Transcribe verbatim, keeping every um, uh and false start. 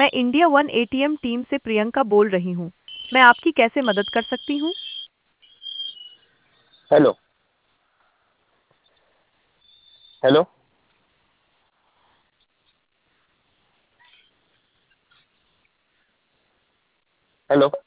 मैं India one ATM team से प्रियंका बोल रही हूँ। मैं आपकी कैसे मदद कर सकती हूँ? हेलो। हेलो। हेलो।